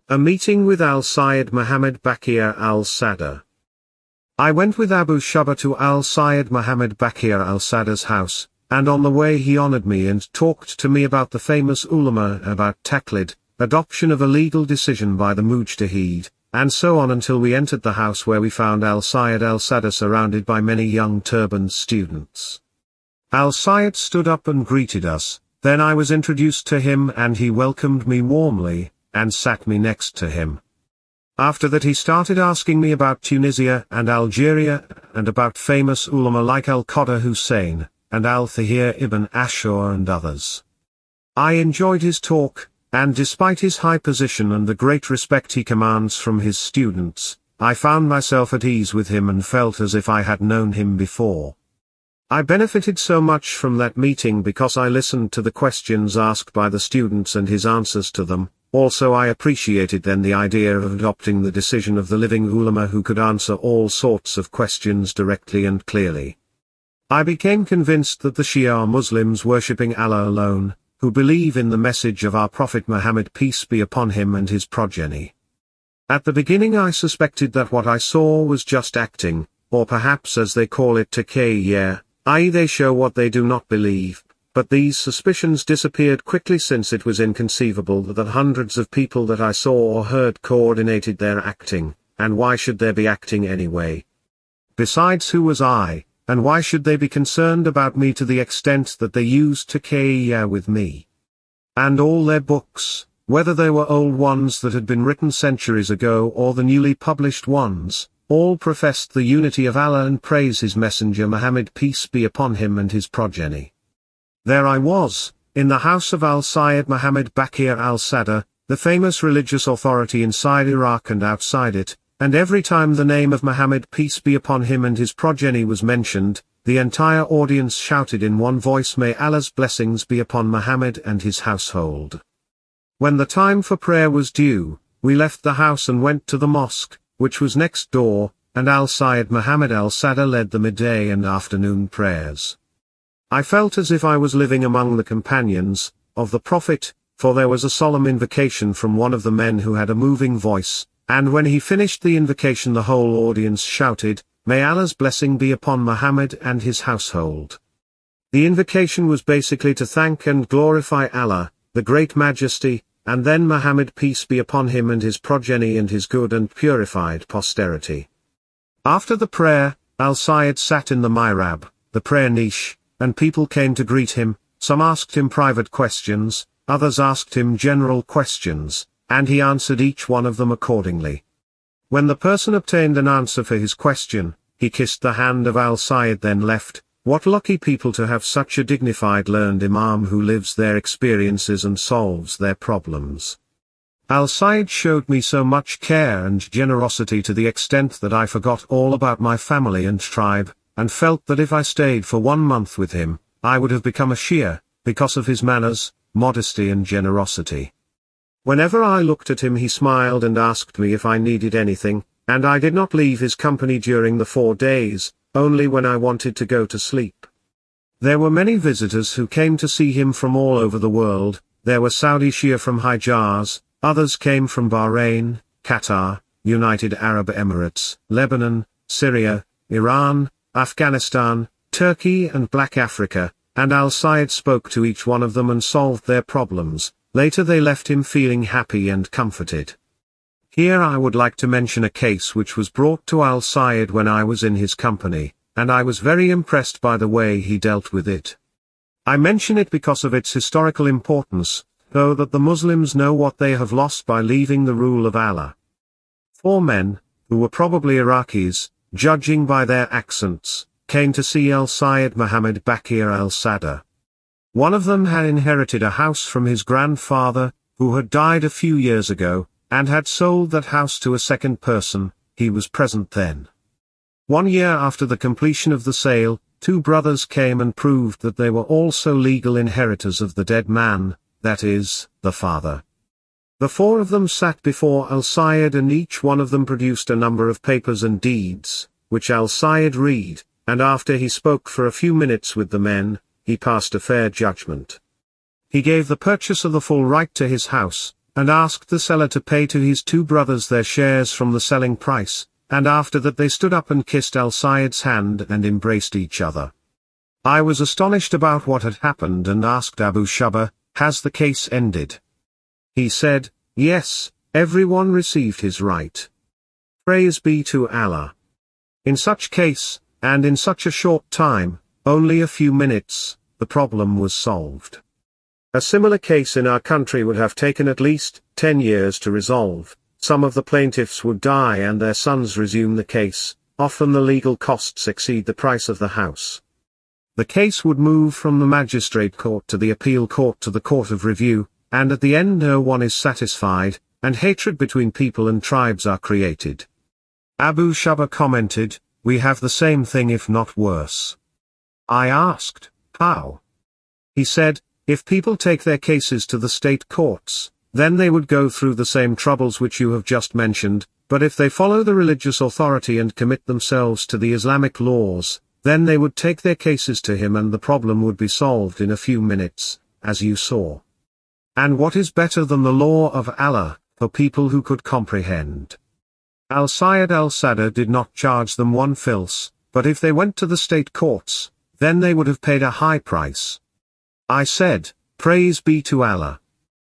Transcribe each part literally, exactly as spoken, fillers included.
A meeting with Al-Sayed Muhammad Baqir al-Sadr. I went with Abu Shubba to Al-Sayed Muhammad Baqir al-Sadr's house, and on the way he honored me and talked to me about the famous ulama, about taqlid, adoption of a legal decision by the mujtahid, and so on until we entered the house where we found Al-Sayed al-Sadr surrounded by many young turbaned students. Al-Sayed stood up and greeted us, then I was introduced to him and he welcomed me warmly, and sat me next to him. After that he started asking me about Tunisia and Algeria, and about famous ulama like Al-Qadr Hussein, and Al-Thahir ibn Ashur and others. I enjoyed his talk, and despite his high position and the great respect he commands from his students, I found myself at ease with him and felt as if I had known him before. I benefited so much from that meeting because I listened to the questions asked by the students and his answers to them. Also I appreciated then the idea of adopting the decision of the living ulama who could answer all sorts of questions directly and clearly. I became convinced that the Shia are Muslims worshipping Allah alone, who believe in the message of our Prophet Muhammad, peace be upon him, and his progeny. At the beginning I suspected that what I saw was just acting, or perhaps as they call it taqiyya, that is they show what they do not believe. But these suspicions disappeared quickly since it was inconceivable that hundreds of people that I saw or heard coordinated their acting, and why should they be acting anyway? Besides, who was I, and why should they be concerned about me to the extent that they used taqiyya with me? And all their books, whether they were old ones that had been written centuries ago or the newly published ones, all professed the unity of Allah and praise his messenger Muhammad, peace be upon him, and his progeny. There I was, in the house of Al-Sayed Muhammad Baqir al-Sadr, the famous religious authority inside Iraq and outside it, and every time the name of Muhammad, peace be upon him, and his progeny was mentioned, the entire audience shouted in one voice, may Allah's blessings be upon Muhammad and his household. When the time for prayer was due, we left the house and went to the mosque, which was next door, and Al-Sayed Muhammad al-Sadr led the midday and afternoon prayers. I felt as if I was living among the companions of the Prophet, for there was a solemn invocation from one of the men who had a moving voice, and when he finished the invocation the whole audience shouted, may Allah's blessing be upon Muhammad and his household. The invocation was basically to thank and glorify Allah, the Great Majesty, and then Muhammad, peace be upon him, and his progeny and his good and purified posterity. After the prayer, Al-Sayed sat in the mihrab, the prayer niche, and people came to greet him. Some asked him private questions, others asked him general questions, and he answered each one of them accordingly. When the person obtained an answer for his question, he kissed the hand of Al-Sayed, then left. What lucky people to have such a dignified learned imam who lives their experiences and solves their problems. Al-Sayed showed me so much care and generosity to the extent that I forgot all about my family and tribe, and felt that if I stayed for one month with him, I would have become a Shia, because of his manners, modesty and generosity. Whenever I looked at him he smiled and asked me if I needed anything, and I did not leave his company during the four days, only when I wanted to go to sleep. There were many visitors who came to see him from all over the world. There were Saudi Shia from Hijaz, others came from Bahrain, Qatar, United Arab Emirates, Lebanon, Syria, Iran, Afghanistan, Turkey and Black Africa, and Al-Sayed spoke to each one of them and solved their problems. Later they left him feeling happy and comforted. Here I would like to mention a case which was brought to Al-Sayed when I was in his company, and I was very impressed by the way he dealt with it. I mention it because of its historical importance, so that the Muslims know what they have lost by leaving the rule of Allah. Four men, who were probably Iraqis, judging by their accents, came to see Al-Sayed Muhammad Baqir al-Sadr. One of them had inherited a house from his grandfather, who had died a few years ago, and had sold that house to a second person. He was present then. One year after the completion of the sale, two brothers came and proved that they were also legal inheritors of the dead man, that is, the father. The four of them sat before Al-Sayed and each one of them produced a number of papers and deeds, which Al-Sayed read, and after he spoke for a few minutes with the men, he passed a fair judgment. He gave the purchaser the full right to his house, and asked the seller to pay to his two brothers their shares from the selling price, and after that they stood up and kissed Al-Said's hand and embraced each other. I was astonished about what had happened and asked Abu Shubha, "Has the case ended?" He said, "Yes, everyone received his right. Praise be to Allah." In such case, and in such a short time, only a few minutes, the problem was solved. A similar case in our country would have taken at least ten years to resolve. Some of the plaintiffs would die and their sons resume the case. Often the legal costs exceed the price of the house. The case would move from the magistrate court to the appeal court to the court of review, and at the end no one is satisfied, and hatred between people and tribes are created. Abu Shubha commented, "We have the same thing if not worse." I asked, "How?" He said, "If people take their cases to the state courts, then they would go through the same troubles which you have just mentioned, but if they follow the religious authority and commit themselves to the Islamic laws, then they would take their cases to him and the problem would be solved in a few minutes, as you saw. And what is better than the law of Allah, for people who could comprehend?" Al-Said al-Sadr did not charge them one fils, but if they went to the state courts, then they would have paid a high price. I said, "Praise be to Allah.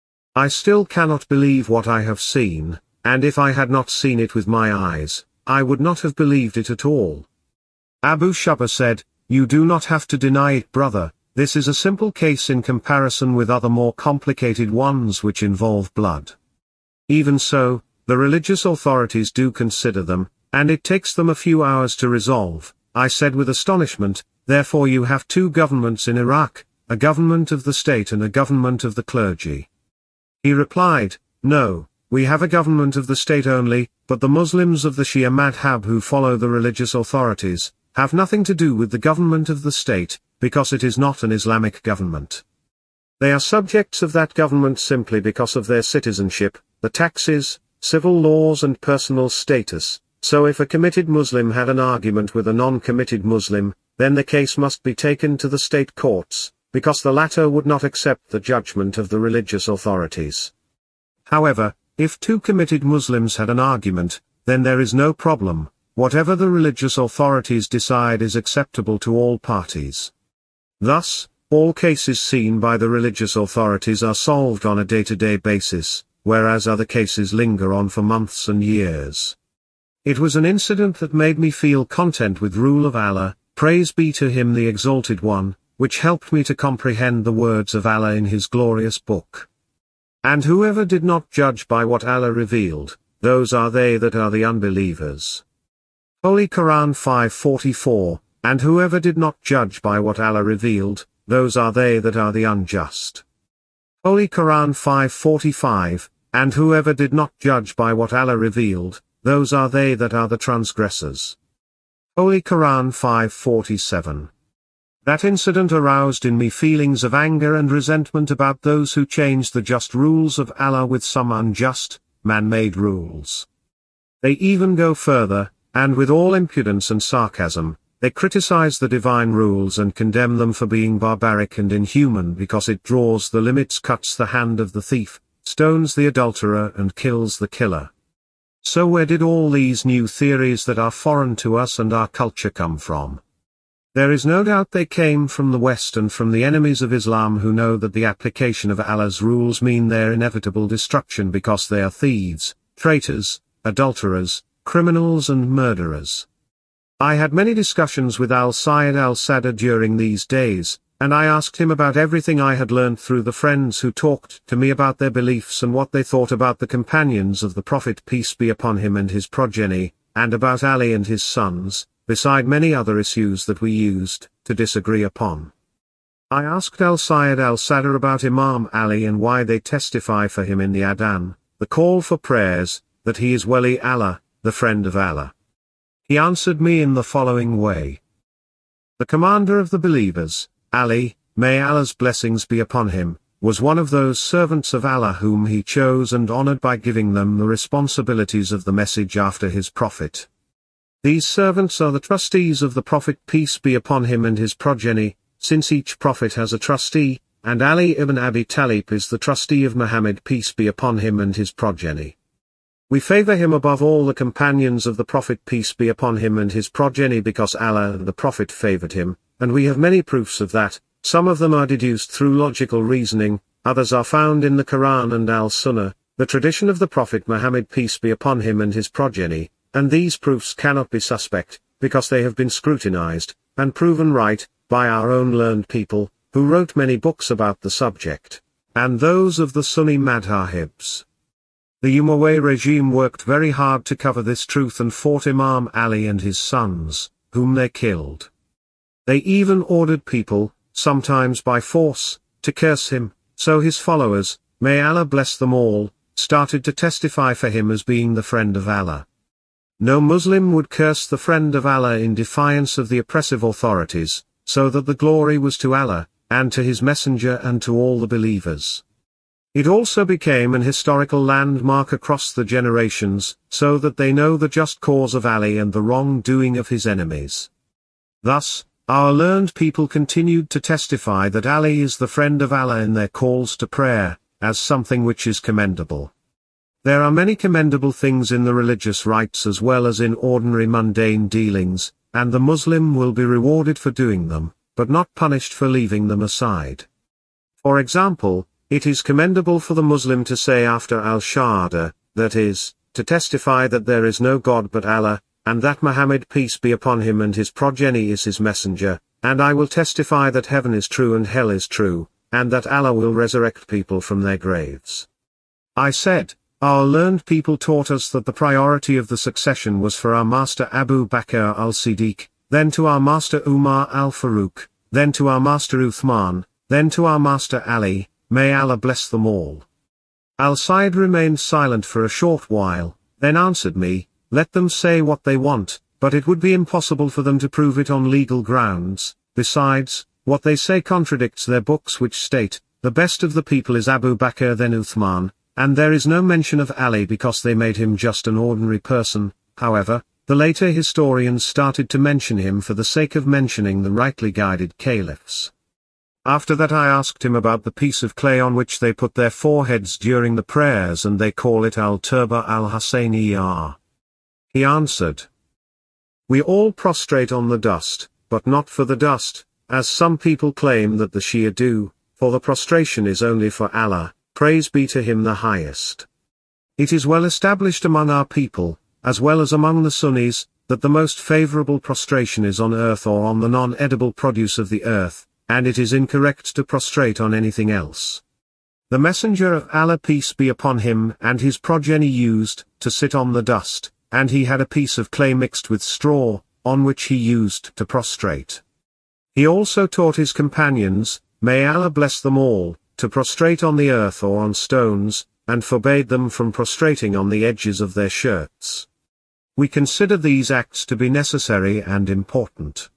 I still cannot believe what I have seen, and if I had not seen it with my eyes, I would not have believed it at all." Abu Shubha said, "You do not have to deny it, brother, this is a simple case in comparison with other more complicated ones which involve blood. Even so, the religious authorities do consider them, and it takes them a few hours to resolve." I said with astonishment, "Therefore you have two governments in Iraq, a government of the state and a government of the clergy." He replied, "No, we have a government of the state only, but the Muslims of the Shia madhab who follow the religious authorities, have nothing to do with the government of the state, because it is not an Islamic government. They are subjects of that government simply because of their citizenship, the taxes, civil laws and personal status, so if a committed Muslim had an argument with a non-committed Muslim, then the case must be taken to the state courts, because the latter would not accept the judgment of the religious authorities. However, if two committed Muslims had an argument, then there is no problem, whatever the religious authorities decide is acceptable to all parties. Thus, all cases seen by the religious authorities are solved on a day-to-day basis, whereas other cases linger on for months and years. It was an incident that made me feel content with rule of Allah, praise be to Him the Exalted One, which helped me to comprehend the words of Allah in His glorious book. And whoever did not judge by what Allah revealed, those are they that are the unbelievers. Holy Quran five forty-four, and whoever did not judge by what Allah revealed, those are they that are the unjust. Holy Quran five forty-five, and whoever did not judge by what Allah revealed, those are they that are the transgressors. Holy Quran five forty-seven. That incident aroused in me feelings of anger and resentment about those who changed the just rules of Allah with some unjust, man-made rules. They even go further, and with all impudence and sarcasm, they criticize the divine rules and condemn them for being barbaric and inhuman because it draws the limits, cuts the hand of the thief, stones the adulterer and kills the killer. So where did all these new theories that are foreign to us and our culture come from? There is no doubt they came from the West and from the enemies of Islam who know that the application of Allah's rules mean their inevitable destruction because they are thieves, traitors, adulterers, criminals and murderers. I had many discussions with Al-Said al-Sadr during these days, and I asked him about everything I had learned through the friends who talked to me about their beliefs and what they thought about the companions of the Prophet peace be upon him and his progeny, and about Ali and his sons, beside many other issues that we used to disagree upon. I asked Al-Said al-Sadr about Imam Ali and why they testify for him in the Adhan, the call for prayers, that he is Wali Allah, the friend of Allah. He answered me in the following way. The commander of the believers, Ali, may Allah's blessings be upon him, was one of those servants of Allah whom he chose and honored by giving them the responsibilities of the message after his prophet. These servants are the trustees of the Prophet peace be upon him and his progeny, since each prophet has a trustee, and Ali ibn Abi Talib is the trustee of Muhammad peace be upon him and his progeny. We favor him above all the companions of the Prophet peace be upon him and his progeny because Allah and the Prophet favored him, and we have many proofs of that. Some of them are deduced through logical reasoning, others are found in the Quran and Al-Sunnah, the tradition of the Prophet Muhammad peace be upon him and his progeny, and these proofs cannot be suspect, because they have been scrutinized, and proven right, by our own learned people, who wrote many books about the subject, and those of the Sunni madhahibs. The Umayyad regime worked very hard to cover this truth and fought Imam Ali and his sons, whom they killed. They even ordered people, sometimes by force, to curse him, so his followers, may Allah bless them all, started to testify for him as being the friend of Allah. No Muslim would curse the friend of Allah in defiance of the oppressive authorities, so that the glory was to Allah, and to his messenger and to all the believers. It also became an historical landmark across the generations, so that they know the just cause of Ali and the wrongdoing of his enemies. Thus, our learned people continued to testify that Ali is the friend of Allah in their calls to prayer, as something which is commendable. There are many commendable things in the religious rites as well as in ordinary mundane dealings, and the Muslim will be rewarded for doing them, but not punished for leaving them aside. For example, it is commendable for the Muslim to say after al-Shahada, that is, to testify that there is no God but Allah, and that Muhammad peace be upon him and his progeny is his messenger, and I will testify that heaven is true and hell is true, and that Allah will resurrect people from their graves. I said, our learned people taught us that the priority of the succession was for our master Abu Bakr al-Siddiq, then to our master Umar al-Faruq, then to our master Uthman, then to our master Ali, may Allah bless them all. Al-Said remained silent for a short while, then answered me, let them say what they want, but it would be impossible for them to prove it on legal grounds. Besides, what they say contradicts their books which state, the best of the people is Abu Bakr then Uthman, and there is no mention of Ali because they made him just an ordinary person. However, the later historians started to mention him for the sake of mentioning the rightly guided caliphs. After that I asked him about the piece of clay on which they put their foreheads during the prayers and they call it al-Turba al-Husayniyah. He answered, we all prostrate on the dust, but not for the dust, as some people claim that the Shia do, for the prostration is only for Allah, praise be to him the highest. It is well established among our people, as well as among the Sunnis, that the most favorable prostration is on earth or on the non-edible produce of the earth, and it is incorrect to prostrate on anything else. The Messenger of Allah peace be upon him and his progeny used to sit on the dust, and he had a piece of clay mixed with straw, on which he used to prostrate. He also taught his companions, may Allah bless them all, to prostrate on the earth or on stones, and forbade them from prostrating on the edges of their shirts. We consider these acts to be necessary and important.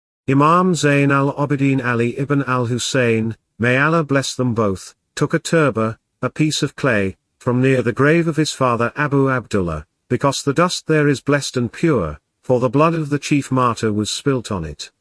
Imam Zayn al-Abidin Ali ibn al-Hussein, may Allah bless them both, took a turba, a piece of clay, from near the grave of his father Abu Abdullah, because the dust there is blessed and pure, for the blood of the chief martyr was spilt on it.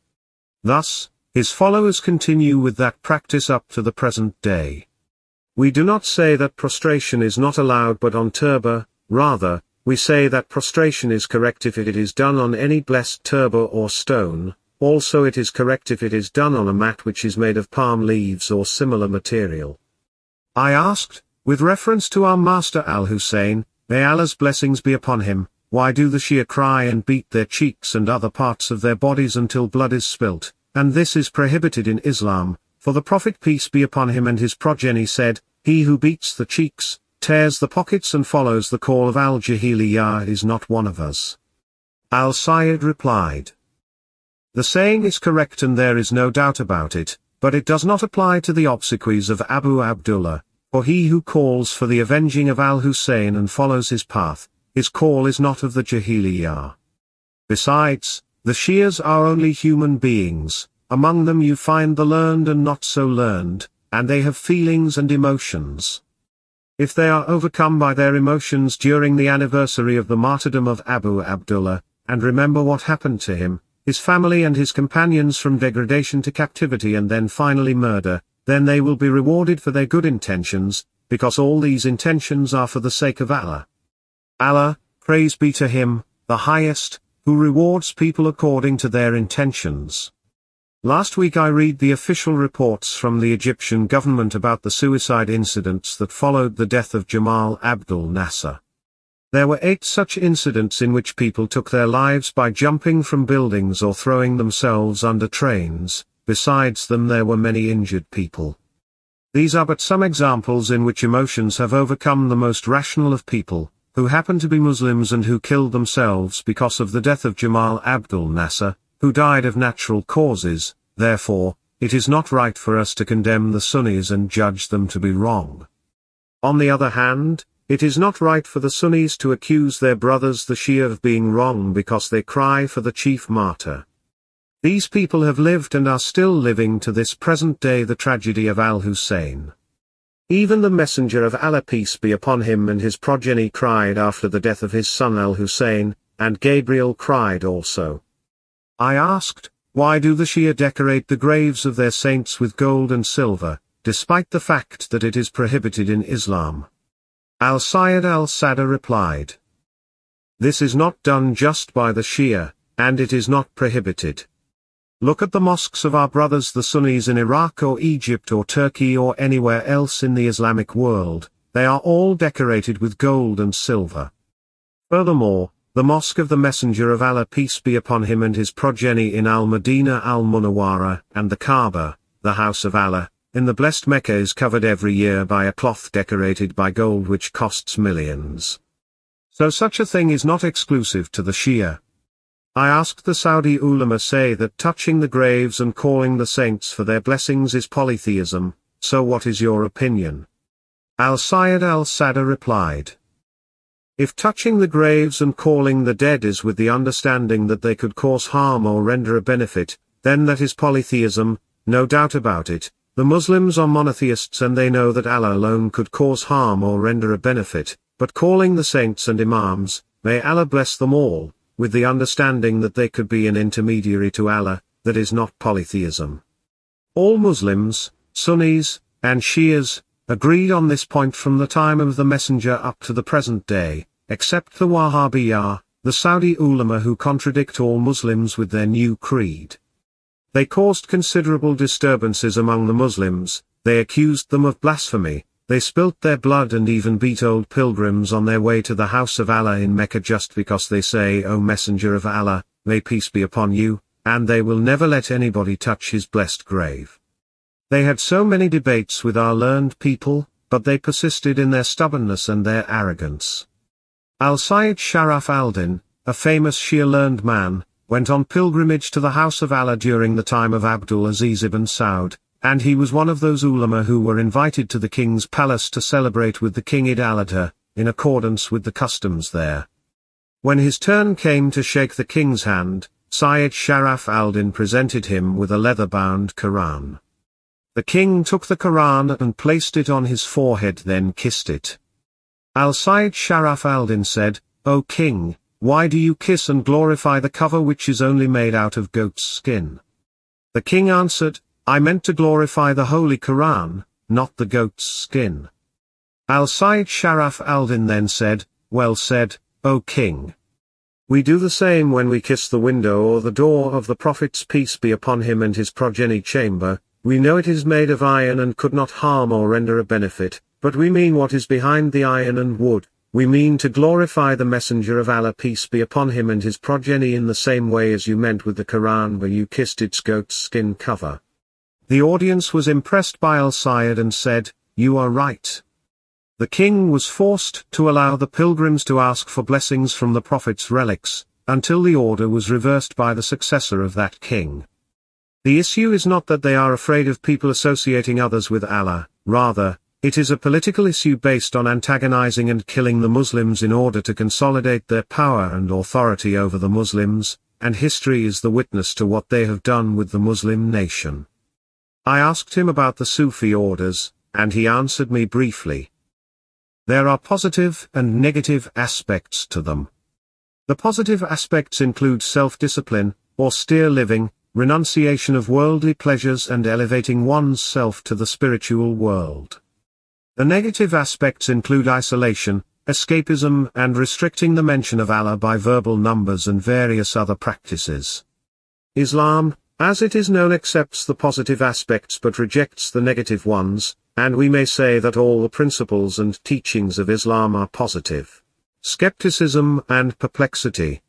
Thus, his followers continue with that practice up to the present day. We do not say that prostration is not allowed but on turba, rather, we say that prostration is correct if it is done on any blessed turba or stone. Also it is correct if it is done on a mat which is made of palm leaves or similar material. I asked, with reference to our master al-Hussein, may Allah's blessings be upon him, why do the Shia cry and beat their cheeks and other parts of their bodies until blood is spilt, and this is prohibited in Islam, for the Prophet peace be upon him and his progeny said, he who beats the cheeks, tears the pockets and follows the call of al-Jahiliyyah is not one of us. Al-Sayyid replied, the saying is correct and there is no doubt about it, but it does not apply to the obsequies of Abu Abdullah, for he who calls for the avenging of al-Hussein and follows his path, his call is not of the Jahiliyyah. Besides, the Shias are only human beings, among them you find the learned and not so learned, and they have feelings and emotions. If they are overcome by their emotions during the anniversary of the martyrdom of Abu Abdullah, and remember what happened to him, his family and his companions from degradation to captivity and then finally murder, then they will be rewarded for their good intentions, because all these intentions are for the sake of Allah. Allah, praise be to Him, the Highest, who rewards people according to their intentions. Last week I read the official reports from the Egyptian government about the suicide incidents that followed the death of Jamal Abdel Nasser. There were eight such incidents in which people took their lives by jumping from buildings or throwing themselves under trains. Besides them there were many injured people. These are but some examples in which emotions have overcome the most rational of people, who happen to be Muslims and who killed themselves because of the death of Jamal Abdel Nasser, who died of natural causes. Therefore, it is not right for us to condemn the Sunnis and judge them to be wrong. On the other hand, it is not right for the Sunnis to accuse their brothers the Shia of being wrong because they cry for the chief martyr. These people have lived and are still living to this present day the tragedy of Al-Hussein. Even the Messenger of Allah peace be upon him and his progeny cried after the death of his son Al-Hussein, and Gabriel cried also. I asked, why do the Shia decorate the graves of their saints with gold and silver, despite the fact that it is prohibited in Islam? Al-Sayyid al-Sadr replied, this is not done just by the Shia, and it is not prohibited. Look at the mosques of our brothers the Sunnis in Iraq or Egypt or Turkey or anywhere else in the Islamic world, they are all decorated with gold and silver. Furthermore, the mosque of the Messenger of Allah peace be upon him and his progeny in Al-Madinah al-Munawwara, and the Kaaba, the house of Allah, in the blessed Mecca is covered every year by a cloth decorated by gold which costs millions. So such a thing is not exclusive to the Shia. I asked the Saudi ulama say that touching the graves and calling the saints for their blessings is polytheism, so what is your opinion? Al-Sayyid al-Sadr replied, if touching the graves and calling the dead is with the understanding that they could cause harm or render a benefit, then that is polytheism, no doubt about it. The Muslims are monotheists and they know that Allah alone could cause harm or render a benefit, but calling the saints and imams, may Allah bless them all, with the understanding that they could be an intermediary to Allah, that is not polytheism. All Muslims, Sunnis, and Shias, agreed on this point from the time of the Messenger up to the present day, except the Wahhabiyah, the Saudi ulama who contradict all Muslims with their new creed. They caused considerable disturbances among the Muslims, they accused them of blasphemy, they spilt their blood and even beat old pilgrims on their way to the house of Allah in Mecca just because they say O Messenger of Allah, may peace be upon you, and they will never let anybody touch his blessed grave. They had so many debates with our learned people, but they persisted in their stubbornness and their arrogance. Al-Sayyid Sharaf al-Din, a famous Shia learned man, went on pilgrimage to the house of Allah during the time of Abdul Aziz ibn Saud, and he was one of those ulama who were invited to the king's palace to celebrate with the king Eid al-Adha, in accordance with the customs there. When his turn came to shake the king's hand, Sayyid Sharaf al-Din presented him with a leather-bound Quran. The king took the Quran and placed it on his forehead, then kissed it. Al-Sayyid Sharaf al-Din said, O king, why do you kiss and glorify the cover which is only made out of goat's skin? The king answered, I meant to glorify the Holy Quran, not the goat's skin. Al-Sayyid Sharaf al-Din then said, well said, O king. We do the same when we kiss the window or the door of the Prophet's peace be upon him and his progeny chamber. We know it is made of iron and could not harm or render a benefit, but we mean what is behind the iron and wood. We mean to glorify the Messenger of Allah peace be upon him and his progeny in the same way as you meant with the Quran where you kissed its goat skin cover. The audience was impressed by Al-Sayyid and said, you are right. The king was forced to allow the pilgrims to ask for blessings from the Prophet's relics, until the order was reversed by the successor of that king. The issue is not that they are afraid of people associating others with Allah, rather, it is a political issue based on antagonizing and killing the Muslims in order to consolidate their power and authority over the Muslims, and history is the witness to what they have done with the Muslim nation. I asked him about the Sufi orders, and he answered me briefly. There are positive and negative aspects to them. The positive aspects include self-discipline, austere living, renunciation of worldly pleasures and elevating one's self to the spiritual world. The negative aspects include isolation, escapism and restricting the mention of Allah by verbal numbers and various other practices. Islam, as it is known, accepts the positive aspects but rejects the negative ones, and we may say that all the principles and teachings of Islam are positive. Skepticism and perplexity.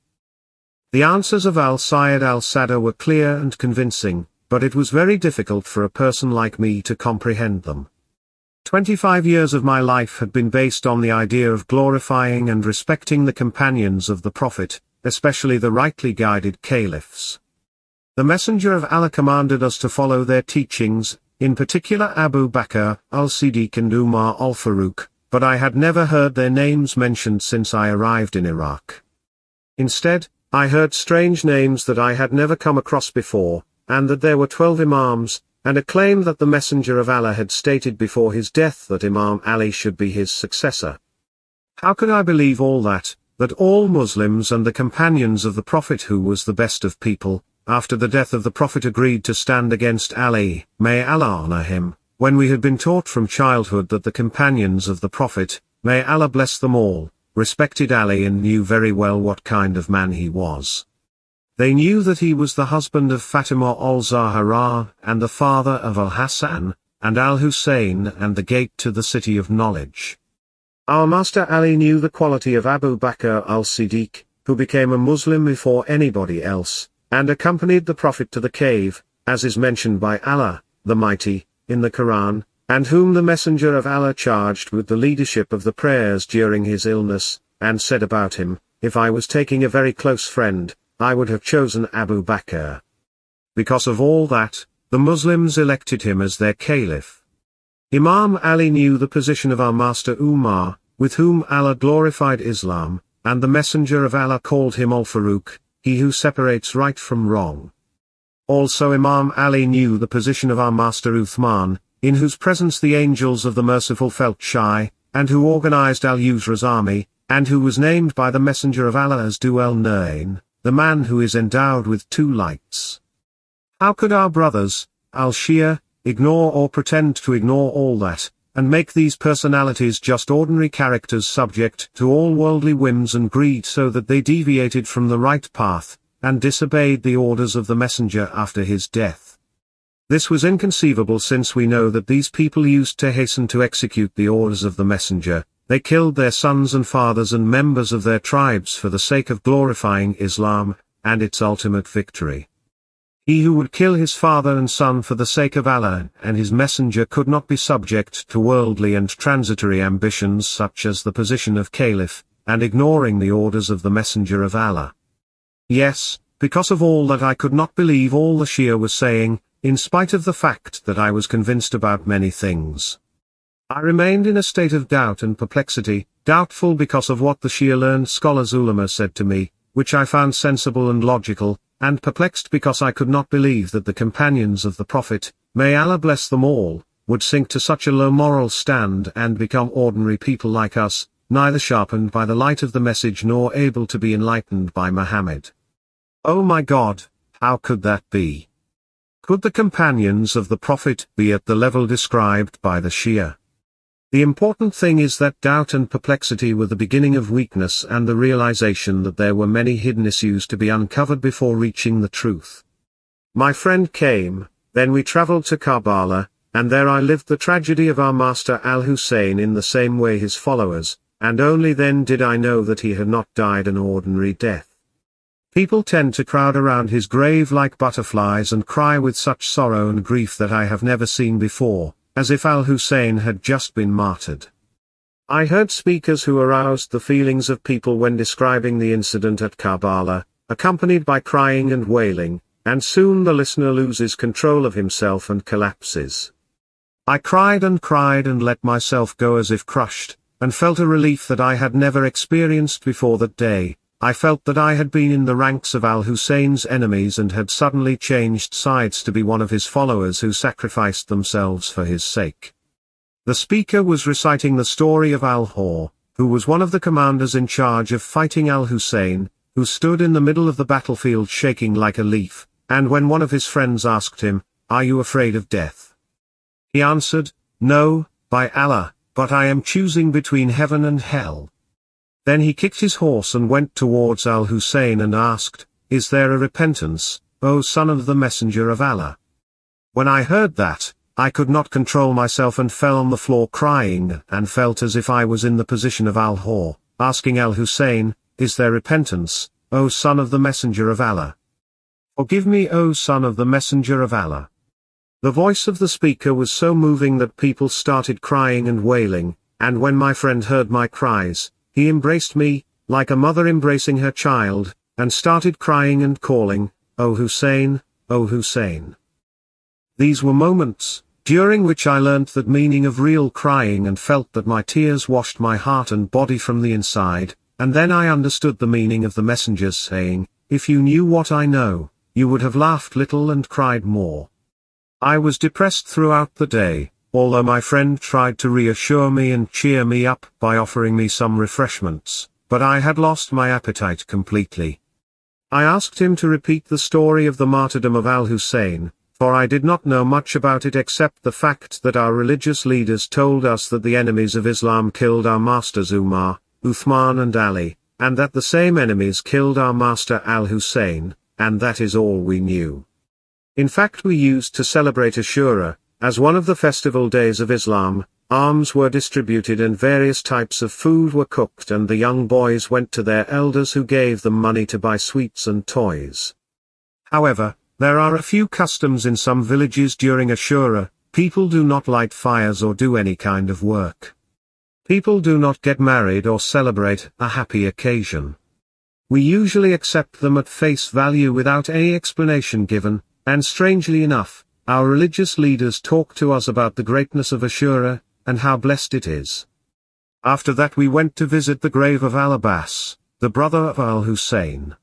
The answers of Al-Sayyid al-Sadr were clear and convincing, but it was very difficult for a person like me to comprehend them. Twenty-five years of my life had been based on the idea of glorifying and respecting the companions of the Prophet, especially the rightly guided caliphs. The Messenger of Allah commanded us to follow their teachings, in particular Abu Bakr al-Siddiq and Umar al-Faruq, but I had never heard their names mentioned since I arrived in Iraq. Instead, I heard strange names that I had never come across before, and that there were twelve Imams, and a claim that the Messenger of Allah had stated before his death that Imam Ali should be his successor. How could I believe all that, that all Muslims and the companions of the Prophet, who was the best of people, after the death of the Prophet agreed to stand against Ali, may Allah honor him, when we had been taught from childhood that the companions of the Prophet, may Allah bless them all, respected Ali and knew very well what kind of man he was. They knew that he was the husband of Fatima al-Zahra, and the father of al-Hassan, and al-Hussein, and the gate to the city of knowledge. Our Master Ali knew the quality of Abu Bakr al-Siddiq, who became a Muslim before anybody else, and accompanied the Prophet to the cave, as is mentioned by Allah, the Mighty, in the Quran, and whom the Messenger of Allah charged with the leadership of the prayers during his illness, and said about him, "If I was taking a very close friend, I would have chosen Abu Bakr." Because of all that, the Muslims elected him as their caliph. Imam Ali knew the position of our Master Umar, with whom Allah glorified Islam, and the Messenger of Allah called him al-Faruq, he who separates right from wrong. Also Imam Ali knew the position of our Master Uthman, in whose presence the angels of the Merciful felt shy, and who organized al-Yusra's army, and who was named by the Messenger of Allah as Dhu-el-Nurayn, the man who is endowed with two lights. How could our brothers, al-Shia, ignore or pretend to ignore all that, and make these personalities just ordinary characters subject to all worldly whims and greed, so that they deviated from the right path, and disobeyed the orders of the Messenger after his death? This was inconceivable, since we know that these people used to hasten to execute the orders of the Messenger. They killed their sons and fathers and members of their tribes for the sake of glorifying Islam, and its ultimate victory. He who would kill his father and son for the sake of Allah and his Messenger could not be subject to worldly and transitory ambitions such as the position of caliph, and ignoring the orders of the Messenger of Allah. Yes, because of all that I could not believe all the Shia was saying, in spite of the fact that I was convinced about many things. I remained in a state of doubt and perplexity, doubtful because of what the Shia learned scholars ulama said to me, which I found sensible and logical, and perplexed because I could not believe that the companions of the Prophet, may Allah bless them all, would sink to such a low moral stand and become ordinary people like us, neither sharpened by the light of the message nor able to be enlightened by Muhammad. Oh my God, how could that be? Could the companions of the Prophet be at the level described by the Shia? The important thing is that doubt and perplexity were the beginning of weakness and the realization that there were many hidden issues to be uncovered before reaching the truth. My friend came, then we traveled to Karbala, and there I lived the tragedy of our Master al-Hussein in the same way his followers, and only then did I know that he had not died an ordinary death. People tend to crowd around his grave like butterflies and cry with such sorrow and grief that I have never seen before, as if al-Hussein had just been martyred. I heard speakers who aroused the feelings of people when describing the incident at Karbala, accompanied by crying and wailing, and soon the listener loses control of himself and collapses. I cried and cried and let myself go as if crushed, and felt a relief that I had never experienced before that day. I felt that I had been in the ranks of al-Hussein's enemies and had suddenly changed sides to be one of his followers who sacrificed themselves for his sake. The speaker was reciting the story of al-Hur, who was one of the commanders in charge of fighting al-Hussein, who stood in the middle of the battlefield shaking like a leaf, and when one of his friends asked him, "Are you afraid of death?" he answered, "No, by Allah, but I am choosing between heaven and hell." Then he kicked his horse and went towards Al-Hussein and asked, "Is there a repentance, O son of the Messenger of Allah?" When I heard that, I could not control myself and fell on the floor crying and felt as if I was in the position of Al-Hur, asking Al-Hussein, "Is there repentance, O son of the Messenger of Allah? Forgive me, O son of the Messenger of Allah." The voice of the speaker was so moving that people started crying and wailing, and when my friend heard my cries, he embraced me, like a mother embracing her child, and started crying and calling, "O Hussein, O Hussein." These were moments, during which I learnt the meaning of real crying and felt that my tears washed my heart and body from the inside, and then I understood the meaning of the messenger's saying, "If you knew what I know, you would have laughed little and cried more." I was depressed throughout the day, although my friend tried to reassure me and cheer me up by offering me some refreshments, but I had lost my appetite completely. I asked him to repeat the story of the martyrdom of Al-Hussein, for I did not know much about it except the fact that our religious leaders told us that the enemies of Islam killed our masters Umar, Uthman and Ali, and that the same enemies killed our master Al-Hussein, and that is all we knew. In fact, we used to celebrate Ashura, as one of the festival days of Islam. Alms were distributed and various types of food were cooked, and the young boys went to their elders who gave them money to buy sweets and toys. However, there are a few customs in some villages during Ashura. People do not light fires or do any kind of work. People do not get married or celebrate a happy occasion. We usually accept them at face value without any explanation given, and strangely enough, our religious leaders talk to us about the greatness of Ashura, and how blessed it is. After that we went to visit the grave of Al-Abbas, the brother of Al-Hussein.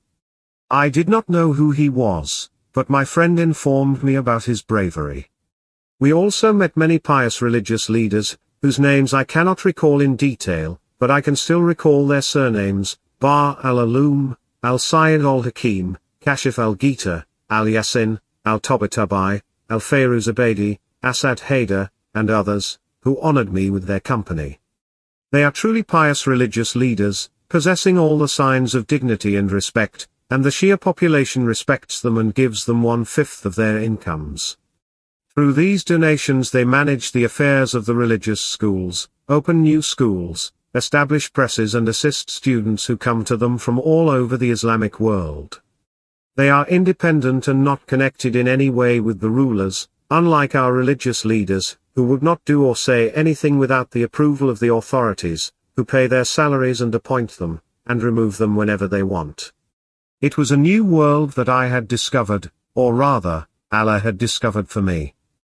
I did not know who he was, but my friend informed me about his bravery. We also met many pious religious leaders, whose names I cannot recall in detail, but I can still recall their surnames: Bar al-Alum, Al-Sayyid al-Hakim, Kashif al-Ghita, Al-Yasin, Al-Tabatabai, Al-Fayruz Abadi, Asad Haider, and others, who honored me with their company. They are truly pious religious leaders, possessing all the signs of dignity and respect, and the Shia population respects them and gives them one-fifth of their incomes. Through these donations they manage the affairs of the religious schools, open new schools, establish presses and assist students who come to them from all over the Islamic world. They are independent and not connected in any way with the rulers, unlike our religious leaders, who would not do or say anything without the approval of the authorities, who pay their salaries and appoint them, and remove them whenever they want. It was a new world that I had discovered, or rather, Allah had discovered for me.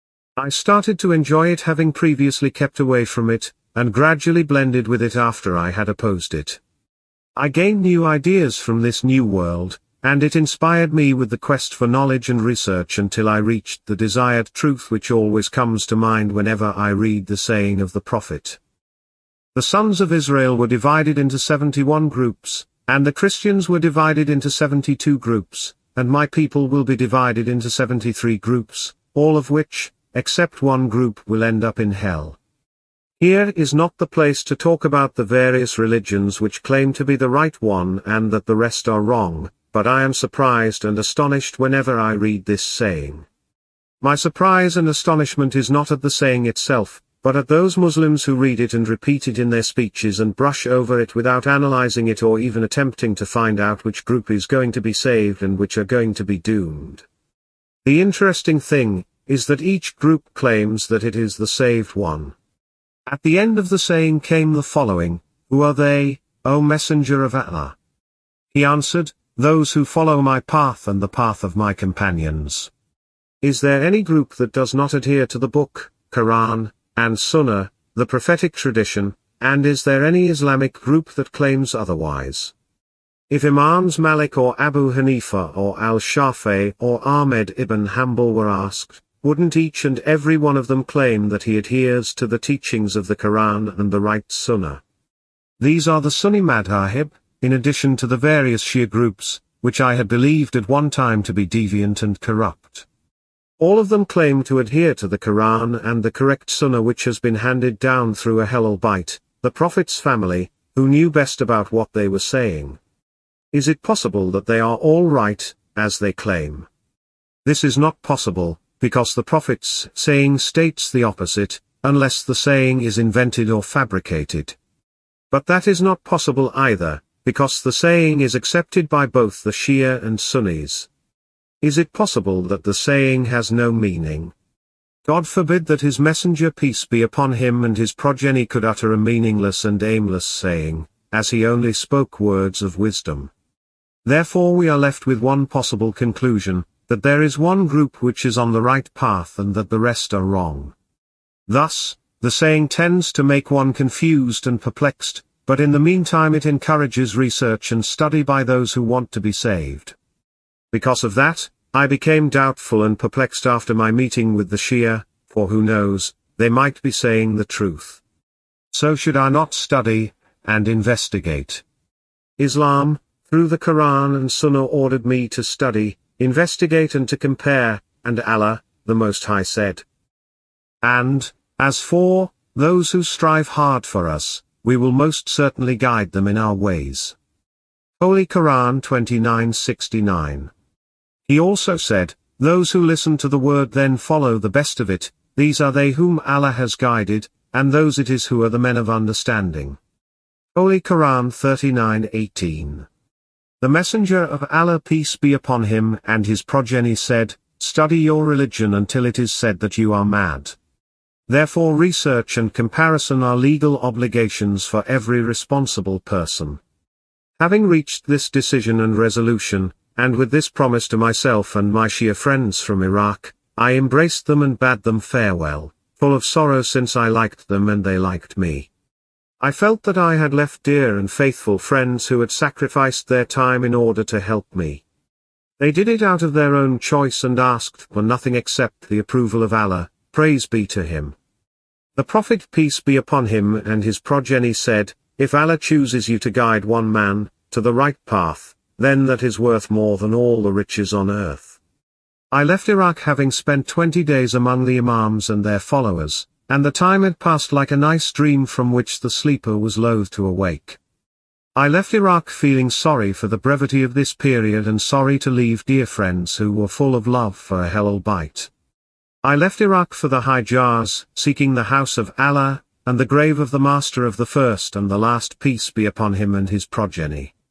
I started to enjoy it, having previously kept away from it, and gradually blended with it after I had opposed it. I gained new ideas from this new world, and it inspired me with the quest for knowledge and research until I reached the desired truth which always comes to mind whenever I read the saying of the Prophet. The sons of Israel were divided into seventy-one groups, and the Christians were divided into seventy-two groups, and my people will be divided into seventy-three groups, all of which, except one group, will end up in hell. Here is not the place to talk about the various religions which claim to be the right one and that the rest are wrong, but I am surprised and astonished whenever I read this saying. My surprise and astonishment is not at the saying itself, but at those Muslims who read it and repeat it in their speeches and brush over it without analyzing it or even attempting to find out which group is going to be saved and which are going to be doomed. The interesting thing is that each group claims that it is the saved one. At the end of the saying came the following: "Who are they, O Messenger of Allah?" He answered, "Those who follow my path and the path of my companions." Is there any group that does not adhere to the book, Quran, and Sunnah, the prophetic tradition, and is there any Islamic group that claims otherwise? If Imams Malik or Abu Hanifa or Al-Shafi'i or Ahmed ibn Hanbal were asked, wouldn't each and every one of them claim that he adheres to the teachings of the Quran and the right Sunnah? These are the Sunni Madhahib, in addition to the various Shia groups, which I had believed at one time to be deviant and corrupt. All of them claim to adhere to the Quran and the correct Sunnah which has been handed down through Ahlul Bayt, the Prophet's family, who knew best about what they were saying. Is it possible that they are all right, as they claim? This is not possible, because the Prophet's saying states the opposite, unless the saying is invented or fabricated. But that is not possible either, because the saying is accepted by both the Shia and Sunnis. Is it possible that the saying has no meaning? God forbid that his messenger peace be upon him and his progeny could utter a meaningless and aimless saying, as he only spoke words of wisdom. Therefore we are left with one possible conclusion, that there is one group which is on the right path and that the rest are wrong. Thus, the saying tends to make one confused and perplexed, but in the meantime it encourages research and study by those who want to be saved. Because of that, I became doubtful and perplexed after my meeting with the Shia, for who knows, they might be saying the truth. So should I not study, and investigate? Islam, through the Quran and Sunnah ordered me to study, investigate and to compare, and Allah, the Most High said. And, as for those who strive hard for us, we will most certainly guide them in our ways. Holy Quran twenty-nine sixty-nine. He also said, those who listen to the word then follow the best of it, these are they whom Allah has guided, and those it is who are the men of understanding. Holy Quran thirty-nine eighteen. The Messenger of Allah peace be upon him and his progeny said, study your religion until it is said that you are mad. Therefore research and comparison are legal obligations for every responsible person. Having reached this decision and resolution, and with this promise to myself and my Shia friends from Iraq, I embraced them and bade them farewell, full of sorrow since I liked them and they liked me. I felt that I had left dear and faithful friends who had sacrificed their time in order to help me. They did it out of their own choice and asked for nothing except the approval of Allah, praise be to him. The Prophet peace be upon him and his progeny said, if Allah chooses you to guide one man, to the right path, then that is worth more than all the riches on earth. I left Iraq having spent twenty days among the Imams and their followers, and the time had passed like a nice dream from which the sleeper was loath to awake. I left Iraq feeling sorry for the brevity of this period and sorry to leave dear friends who were full of love for Ahlul Bayt. I left Iraq for the Hijaz, seeking the house of Allah, and the grave of the Master of the First and the Last peace be upon him and his progeny.